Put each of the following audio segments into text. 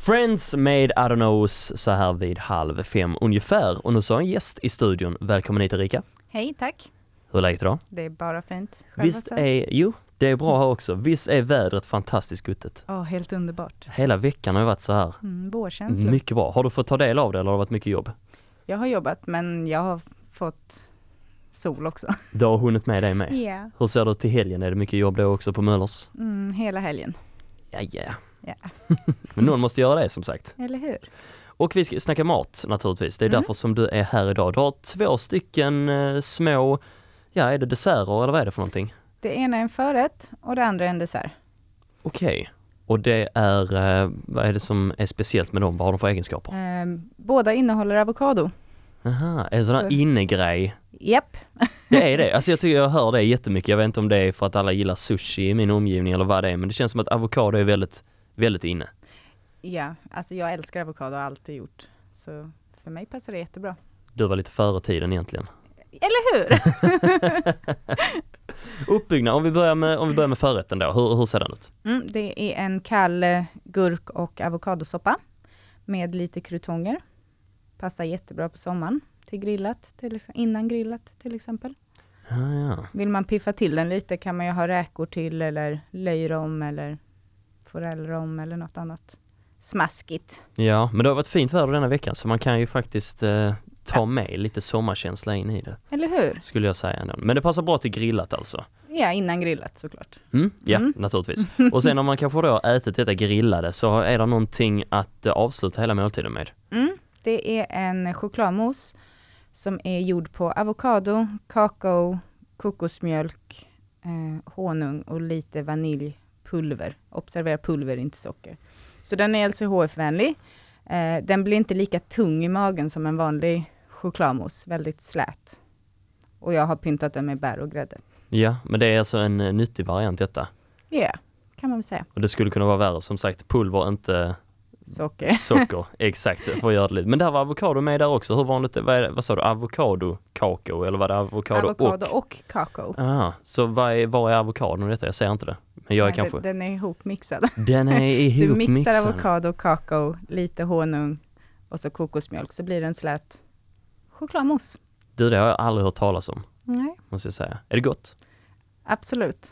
Friends med I don't knows så här vid 4:30 ungefär. Och nu så har en gäst i studion. Välkommen hit Erika. Hej, tack. Hur är läget idag? Det är bara fint. Visst det är bra här också. Visst är vädret fantastiskt guttigt. Helt underbart. Hela veckan har ju varit så här. Vårkänsla. Mycket bra. Har du fått ta del av det eller har det varit mycket jobb? Jag har jobbat men jag har fått sol också. Du har hunnit med dig med. Ja. Hur ser du till helgen? Är det mycket jobb då också på Möllers? Hela helgen. Ja. Ja. Men någon måste göra det som sagt. Eller hur? Och vi ska snacka mat naturligtvis. Det är därför som du är här idag. Du har 2 stycken små, är det desserter eller vad är det för någonting? Det ena är en förrätt och det andra är en dessert. Okej. Och det är, vad är det som är speciellt med dem? Vad har de för egenskaper? Båda innehåller avokado. Aha, är det sån här innegrej? Japp. Det är det. Alltså jag tycker jag hör det jättemycket. Jag vet inte om det är för att alla gillar sushi i min omgivning eller vad det är. Men det känns som att avokado är väldigt, väldigt inne. Ja, alltså jag älskar avokado och har alltid gjort. Så för mig passar det jättebra. Du var lite före tiden egentligen. Eller hur? Uppbyggnad, om vi börjar med förrätten då. Hur ser den ut? Det är en kall gurk- och avokadosoppa med lite krutonger. Passar jättebra på sommaren till grillat, innan grillat till exempel. Ja. Vill man piffa till den lite kan man ju ha räkor till eller löjrom eller forellrom eller något annat smaskigt. Ja, men det har varit fint väder denna veckan så man kan ju faktiskt ta med lite sommarkänsla in i det. Eller hur? Skulle jag säga ändå. Men det passar bra till grillat alltså. Ja, innan grillat såklart. Naturligtvis. Och sen om man kanske då har ätit detta grillade så är det någonting att avsluta hela måltiden med. Det är en chokladmousse som är gjord på avokado, kakao, kokosmjölk, honung och lite vaniljpulver. Observera pulver, inte socker. Så den är LCHF-vänlig. Den blir inte lika tung i magen som en vanlig chokladmousse. Väldigt slät. Och jag har pyntat den med bär och grädde. Ja, men det är alltså en nyttig variant detta. Ja, kan man väl säga. Och det skulle kunna vara värre. Som sagt, pulver, inte socker. Exakt, för att göra det lite. Men där var avokado med där också. Hur vanligt vad sa du? Avokado, kakao eller vad är det? Avokado och kakao. Så vad är avokadon i detta? Jag säger inte det. Men jag är kanske... Den är ihopmixad. Den är ihopmixad. Du mixar avokado, kakao, lite honung och så kokosmjölk så blir det en slät chokladmousse. Du, det har jag aldrig hört talas om. Nej. Måste jag säga. Är det gott? Absolut.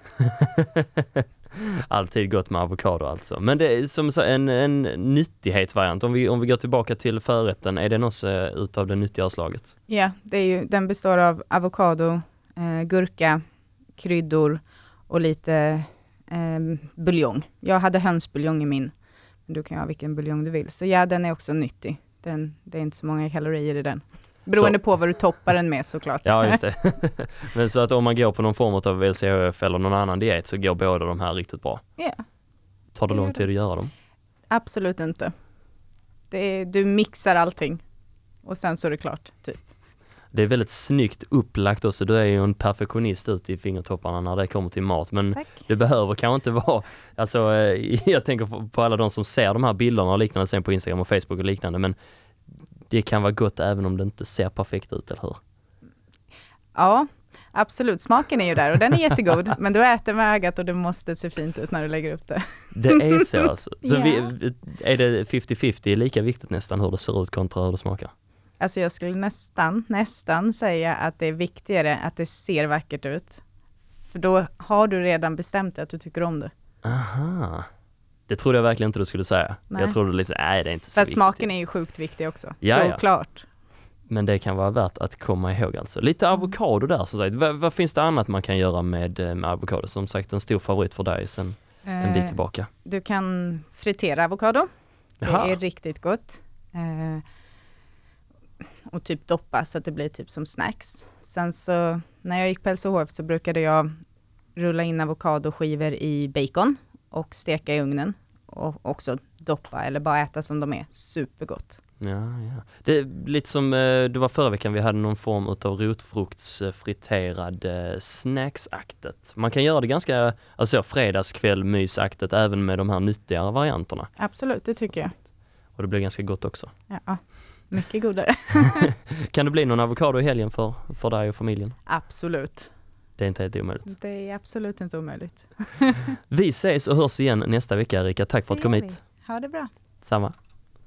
Alltid gott med avokado alltså. Men det är som en nyttighetsvariant. Om vi går tillbaka till förrätten, är det något utav det nyttigare slaget? Ja, den består av avokado, gurka, kryddor och lite buljong. Jag hade hönsbuljong i min. Men du kan ha vilken buljong du vill. Så ja, den är också nyttig. Det är inte så många kalorier i den. Beroende på vad du toppar den med såklart. Ja, just det. Men så att om man går på någon form av LCHF eller någon annan diet så går båda de här riktigt bra. Ja. Tar det lång tid att göra dem? Absolut inte. Du mixar allting och sen så är det klart, typ. Det är väldigt snyggt upplagt också. Du är ju en perfektionist ute i fingertopparna när det kommer till mat. Men det behöver kanske inte vara... Alltså, jag tänker på alla de som ser de här bilderna och liknande sen på Instagram och Facebook och liknande. Men det kan vara gott även om det inte ser perfekt ut, eller hur? Ja, absolut. Smaken är ju där och den är jättegod. Men du äter med ögat och det måste se fint ut när du lägger upp det. Det är så alltså. Så Ja. är det 50-50 lika viktigt nästan hur det ser ut kontra hur det smakar? Alltså jag skulle nästan säga att det är viktigare att det ser vackert ut. För då har du redan bestämt att du tycker om det. Aha. Det trodde jag verkligen inte du skulle säga. Nej. Jag trodde lite, det är inte så viktigt. Smaken är ju sjukt viktig också. Ja. Såklart. Men det kan vara värt att komma ihåg alltså. Lite avokado där så sagt. Vad finns det annat man kan göra med avokado? Som sagt en stor favorit för dig sen en bit tillbaka. Du kan fritera avokado. Det är riktigt gott. Och typ doppa så att det blir typ som snacks. Sen så när jag gick på LCHF så brukade jag rulla in avokadoskivor i bacon och steka i ugnen. Och också doppa eller bara äta som de är. Supergott. Ja. Det är lite som det var förra veckan vi hade någon form av rotfruktsfriterad snacksaktet. Man kan göra det ganska fredagskväll mysaktet även med de här nyttigare varianterna. Absolut, det tycker jag. Och det blir ganska gott också. Ja, mycket godare. Kan det bli någon avokado i helgen för dig och familjen? Absolut. Det är inte helt omöjligt. Det är absolut inte omöjligt. Vi ses och hörs igen nästa vecka, Erika. Tack för att du kom hit. Ha det bra. Samma.